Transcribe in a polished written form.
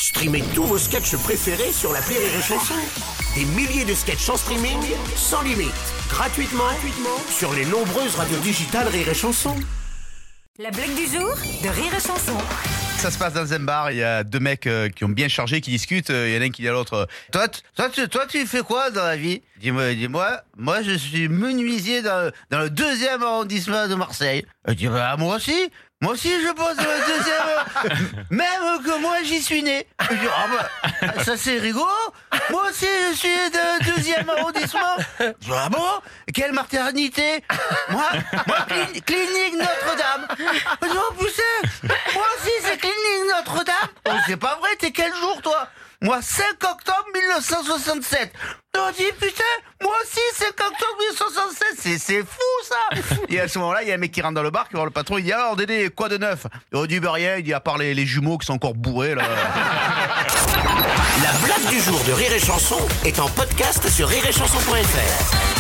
Streamez tous vos sketchs préférés sur l'appli Rire et Chanson. Des milliers de sketchs en streaming, sans limite, gratuitement sur les nombreuses radios digitales Rire et Chanson. La blague du jour de Rire et Chanson. Ça se passe dans un bar, il y a deux mecs qui ont bien chargé, qui discutent, il y en a un qui dit à l'autre toi, tu fais quoi dans la vie? Dis-moi, moi je suis menuisier dans le 2e arrondissement de Marseille. Moi aussi je bosse dans le 2e, même que moi j'y suis né. Ça c'est rigolo, moi aussi je suis dans le 2e arrondissement. Ah bon? Quelle maternité? Moi clinique Notre-Dame. Oh putain, moi aussi c'est clinique Notre-Dame. Oh, c'est pas vrai, t'es quel jour toi? Moi 5 octobre 1967. On dit putain, moi aussi 5 octobre 1967, c'est fou ça. Et à ce moment-là, il y a un mec qui rentre dans le bar, qui voit le patron, il dit alors Dédé, quoi de neuf? Il dit rien, il dit à part les jumeaux qui sont encore bourrés là. La blague du jour de Rire et Chanson est en podcast sur rireetchanson.fr.